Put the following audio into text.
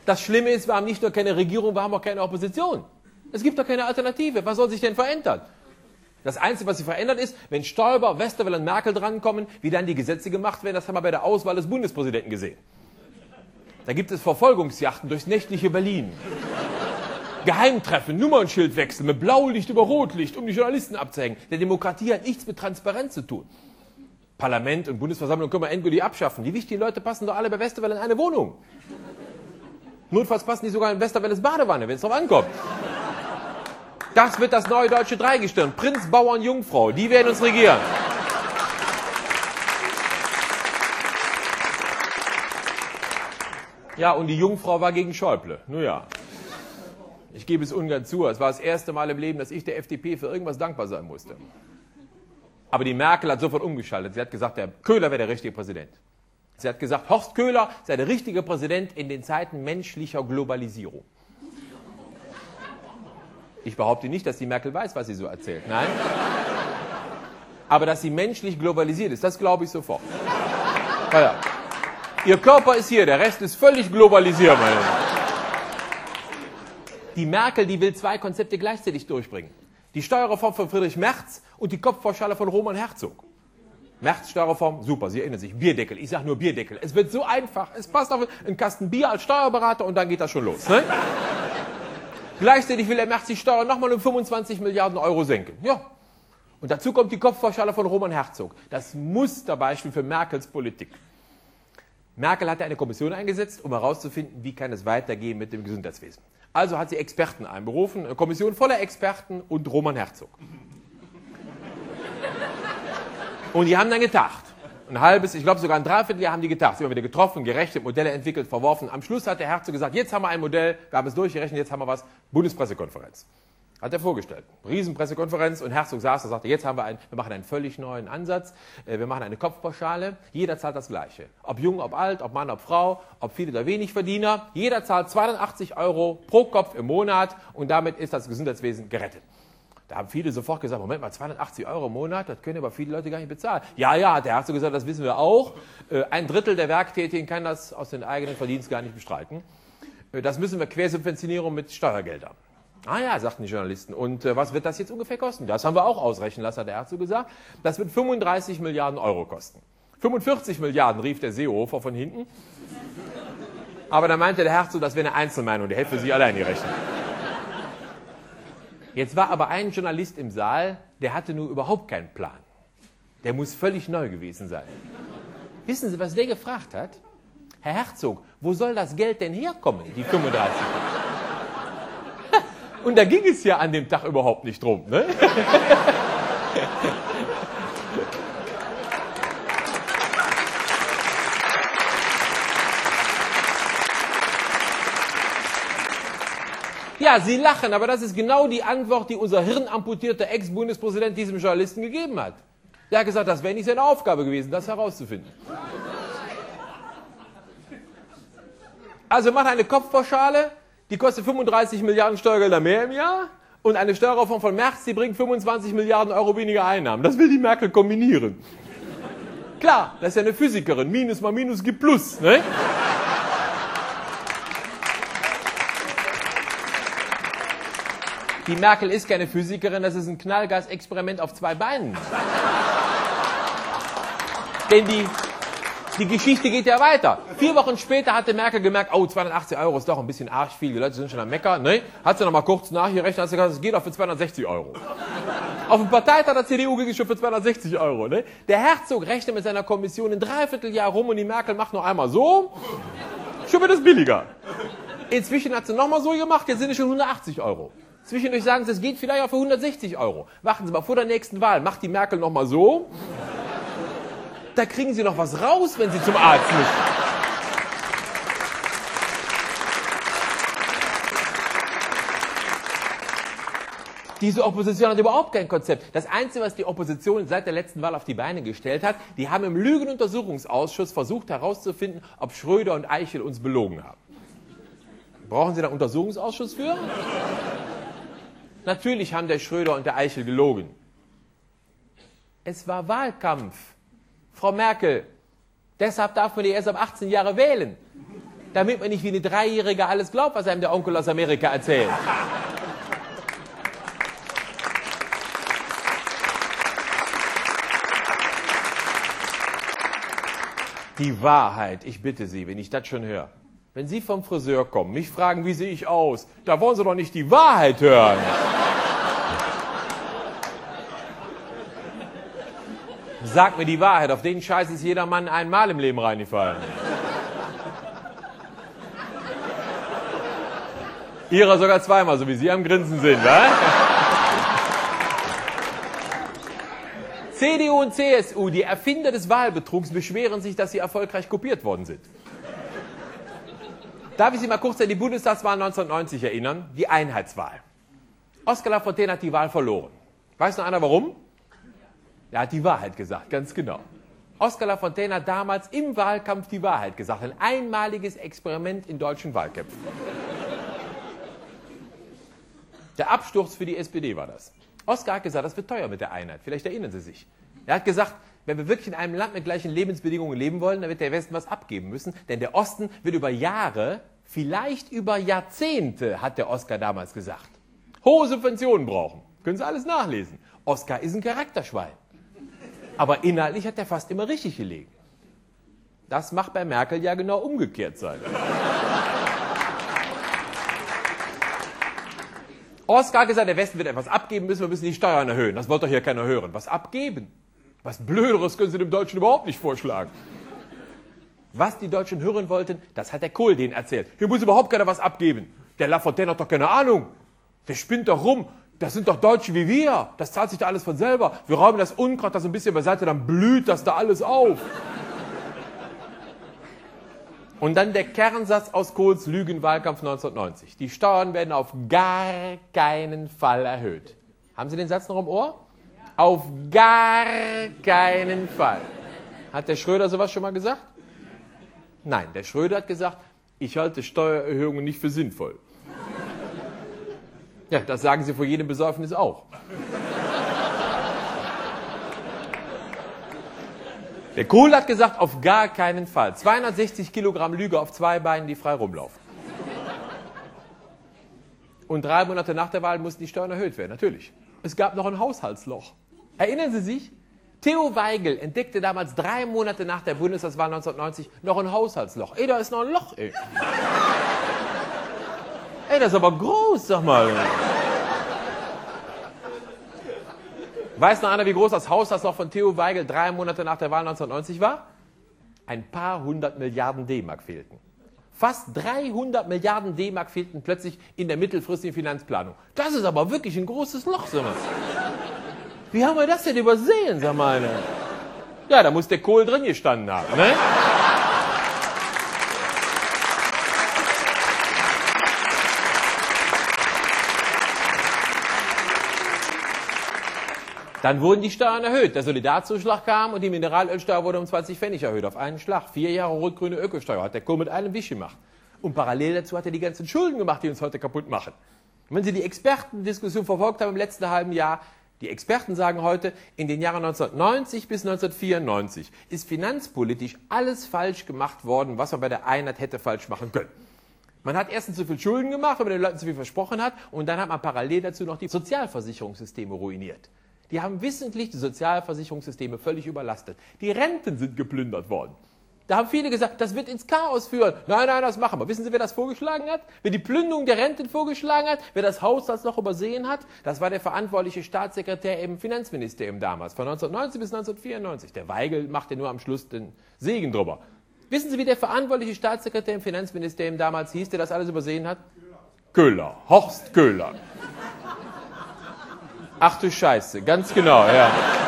Das Schlimme ist, wir haben nicht nur keine Regierung, wir haben auch keine Opposition. Es gibt doch keine Alternative. Was soll sich denn verändern? Das Einzige, was sich verändert ist, wenn Stoiber, Westerwelle und Merkel drankommen, wie dann die Gesetze gemacht werden, das haben wir bei der Auswahl des Bundespräsidenten gesehen. Da gibt es Verfolgungsjachten durchs nächtliche Berlin. Geheimtreffen, Nummernschildwechsel mit Blaulicht über Rotlicht, um die Journalisten abzuhängen. Der Demokratie hat nichts mit Transparenz zu tun. Parlament und Bundesversammlung können wir endgültig abschaffen. Die wichtigen Leute passen doch alle bei Westerwelle in eine Wohnung. Notfalls passen die sogar in Westerwelles Badewanne, wenn es drauf ankommt. Das wird das neue deutsche Dreigestirn. Prinz, Bauern, Jungfrau. Die werden uns regieren. Ja, und die Jungfrau war gegen Schäuble. Nun ja. Ich gebe es ungern zu. Es war das erste Mal im Leben, dass ich der FDP für irgendwas dankbar sein musste. Aber die Merkel hat sofort umgeschaltet. Sie hat gesagt, der Köhler wäre der richtige Präsident. Sie hat gesagt, Horst Köhler sei der richtige Präsident in den Zeiten menschlicher Globalisierung. Ich behaupte nicht, dass die Merkel weiß, was sie so erzählt. Nein. Aber dass sie menschlich globalisiert ist, das glaube ich sofort. Ja. Ihr Körper ist hier, der Rest ist völlig globalisiert, meine Damen. Die Merkel, die will zwei Konzepte gleichzeitig durchbringen. Die Steuerreform von Friedrich Merz und die Kopfpauschale von Roman Herzog. Merz Steuerreform, super, Sie erinnern sich, Bierdeckel, ich sage nur Bierdeckel. Es wird so einfach, es passt auf einen Kasten Bier als Steuerberater und dann geht das schon los. Ne? Gleichzeitig will der Merz die Steuer nochmal um 25 Milliarden Euro senken. Ja. Und dazu kommt die Kopfpauschale von Roman Herzog. Das Musterbeispiel für Merkels Politik. Merkel hatte eine Kommission eingesetzt, um herauszufinden, wie kann es weitergehen mit dem Gesundheitswesen. Also hat sie Experten einberufen, eine Kommission voller Experten und Roman Herzog. Und die haben dann getagt. Ein halbes, ich glaube sogar ein Dreivierteljahr haben die getagt. Sie haben wieder getroffen, gerechnet, Modelle entwickelt, verworfen. Am Schluss hat der Herzog gesagt, jetzt haben wir ein Modell, wir haben es durchgerechnet, jetzt haben wir was. Bundespressekonferenz. Hat er vorgestellt. Riesenpressekonferenz und Herzog saß, da sagte, jetzt haben wir machen einen völlig neuen Ansatz. Wir machen eine Kopfpauschale. Jeder zahlt das Gleiche. Ob jung, ob alt, ob Mann, ob Frau, ob viele oder wenig Verdiener. Jeder zahlt 280 € pro Kopf im Monat und damit ist das Gesundheitswesen gerettet. Da haben viele sofort gesagt, Moment mal, 280 € im Monat, das können aber viele Leute gar nicht bezahlen. Ja, ja, hat der Herzog gesagt, das wissen wir auch. Ein Drittel der Werktätigen kann das aus den eigenen Verdienst gar nicht bestreiten. Das müssen wir quersubventionieren mit Steuergeldern. Ah ja, sagten die Journalisten. Und was wird das jetzt ungefähr kosten? Das haben wir auch ausrechnen lassen, hat der Herzog gesagt. Das wird 35 Milliarden € kosten. 45 Milliarden, rief der Seehofer von hinten. Aber dann meinte der Herzog, das wäre eine Einzelmeinung, der hätte für Sie allein gerechnet. Jetzt war aber ein Journalist im Saal, der hatte nun überhaupt keinen Plan. Der muss völlig neu gewesen sein. Wissen Sie, was der gefragt hat? Herr Herzog, wo soll das Geld denn herkommen, die 35? Und da ging es ja an dem Tag überhaupt nicht drum. Ne? Ja, Sie lachen, aber das ist genau die Antwort, die unser hirnamputierter Ex-Bundespräsident diesem Journalisten gegeben hat. Der hat gesagt, das wäre nicht seine Aufgabe gewesen, das herauszufinden. Also macht eine Kopfpauschale, die kostet 35 Milliarden Steuergelder mehr im Jahr und eine Steuerreform von Merz, die bringt 25 Milliarden € weniger Einnahmen. Das will die Merkel kombinieren. Klar, das ist ja eine Physikerin. Minus mal Minus gibt Plus. Ne? Die Merkel ist keine Physikerin, das ist ein Knallgasexperiment auf zwei Beinen. Denn die Geschichte geht ja weiter. 4 Wochen später hatte Merkel gemerkt, oh, 280 € ist doch ein bisschen arg viel, die Leute sind schon am Meckern. Ne? Hat sie noch mal kurz nachgerechnet, hat sie gesagt, es geht auch für 260 €. Auf dem Parteitag der CDU ging es schon für 260 €. Ne? Der Herzog rechnet mit seiner Kommission ein Dreivierteljahr rum und die Merkel macht noch einmal so, schon wird es billiger. Inzwischen hat sie noch mal so gemacht, jetzt sind es schon 180 €. Zwischendurch sagen sie, es geht vielleicht auch für 160 €. Warten Sie mal, vor der nächsten Wahl macht die Merkel noch mal so. Da kriegen Sie noch was raus, wenn Sie zum Arzt müssen. Diese Opposition hat überhaupt kein Konzept. Das Einzige, was die Opposition seit der letzten Wahl auf die Beine gestellt hat, die haben im Lügenuntersuchungsausschuss versucht herauszufinden, ob Schröder und Eichel uns belogen haben. Brauchen Sie da einen Untersuchungsausschuss für? Natürlich haben der Schröder und der Eichel gelogen. Es war Wahlkampf. Frau Merkel, deshalb darf man die erst ab 18 Jahre wählen. damit man nicht wie eine Dreijährige alles glaubt, was einem der Onkel aus Amerika erzählt. Die Wahrheit, ich bitte Sie, wenn ich das schon höre. Wenn Sie vom Friseur kommen, mich fragen, wie sehe ich aus, da wollen Sie doch nicht die Wahrheit hören. Sag mir die Wahrheit, auf den Scheiß ist jeder Mann einmal im Leben reingefallen. Ihrer sogar zweimal, so wie Sie am Grinsen sind, wa? CDU und CSU, die Erfinder des Wahlbetrugs, beschweren sich, dass sie erfolgreich kopiert worden sind. Darf ich Sie mal kurz an die Bundestagswahl 1990 erinnern? Die Einheitswahl. Oskar Lafontaine hat die Wahl verloren. Weiß noch einer warum? Er hat die Wahrheit gesagt, ganz genau. Oskar Lafontaine hat damals im Wahlkampf die Wahrheit gesagt. Ein einmaliges Experiment in deutschen Wahlkämpfen. Der Absturz für die SPD war das. Oskar hat gesagt, das wird teuer mit der Einheit. Vielleicht erinnern Sie sich. Er hat gesagt, wenn wir wirklich in einem Land mit gleichen Lebensbedingungen leben wollen, dann wird der Westen was abgeben müssen. Denn der Osten wird über Jahre, vielleicht über Jahrzehnte, hat der Oskar damals gesagt, hohe Subventionen brauchen. Können Sie alles nachlesen. Oskar ist ein Charakterschwein. Aber inhaltlich hat er fast immer richtig gelegen. Das macht bei Merkel ja genau umgekehrt sein. Oskar hat gesagt, der Westen wird etwas abgeben müssen, wir müssen die Steuern erhöhen. Das wollte doch hier keiner hören. Was abgeben? Was Blöderes können Sie dem Deutschen überhaupt nicht vorschlagen. Was die Deutschen hören wollten, das hat der Kohl denen erzählt. Hier muss überhaupt keiner was abgeben. Der Lafontaine hat doch keine Ahnung. Der spinnt doch rum. Das sind doch Deutsche wie wir. Das zahlt sich da alles von selber. Wir räumen das Unkraut da so ein bisschen beiseite, dann blüht das da alles auf. Und dann der Kernsatz aus Kohls Lügenwahlkampf 1990. Die Steuern werden auf gar keinen Fall erhöht. Haben Sie den Satz noch im Ohr? Auf gar keinen Fall. Hat der Schröder sowas schon mal gesagt? Nein, der Schröder hat gesagt, ich halte Steuererhöhungen nicht für sinnvoll. Ja, das sagen Sie vor jedem Besäufnis auch. Der Kohl hat gesagt, auf gar keinen Fall. 260 Kilogramm Lüge auf zwei Beinen, die frei rumlaufen. Und 3 Monate nach der Wahl mussten die Steuern erhöht werden, natürlich. Es gab noch ein Haushaltsloch. Erinnern Sie sich? Theo Weigel entdeckte damals 3 Monate nach der Bundestagswahl 1990 noch ein Haushaltsloch. Ey, da ist noch ein Loch, ey. Ey, das ist aber groß, sag mal. Weiß noch einer, wie groß das Haushaltsloch von Theo Weigel 3 Monate nach der Wahl 1990 war? Ein paar 100 Milliarden D-Mark fehlten. Fast 300 Milliarden D-Mark fehlten plötzlich in der mittelfristigen Finanzplanung. Das ist aber wirklich ein großes Loch, sag mal. Wie haben wir das denn übersehen, sag mal? Ja, da muss der Kohl drin gestanden haben, ne? Dann wurden die Steuern erhöht. Der Solidarzuschlag kam und die Mineralölsteuer wurde um 20 Pfennig erhöht. Auf einen Schlag. 4 Jahre rot-grüne Ökosteuer hat der Kohl mit einem Wisch gemacht. Und parallel dazu hat er die ganzen Schulden gemacht, die uns heute kaputt machen. Und wenn Sie die Expertendiskussion verfolgt haben im letzten halben Jahr, die Experten sagen heute, in den Jahren 1990 bis 1994 ist finanzpolitisch alles falsch gemacht worden, was man bei der Einheit hätte falsch machen können. Man hat erstens zu viel Schulden gemacht, weil man den Leuten zu viel versprochen hat, und dann hat man parallel dazu noch die Sozialversicherungssysteme ruiniert. Die haben wissentlich die Sozialversicherungssysteme völlig überlastet. Die Renten sind geplündert worden. Da haben viele gesagt, das wird ins Chaos führen. Nein, nein, das machen wir. Wissen Sie, wer das vorgeschlagen hat? Wer die Plünderung der Renten vorgeschlagen hat? Wer das Haushaltsloch übersehen hat? Das war der verantwortliche Staatssekretär im Finanzministerium damals, von 1990 bis 1994. Der Weigel machte nur am Schluss den Segen drüber. Wissen Sie, wie der verantwortliche Staatssekretär im Finanzministerium damals hieß, der das alles übersehen hat? Köhler. Horst Köhler. Ach du Scheiße, ganz genau, ja.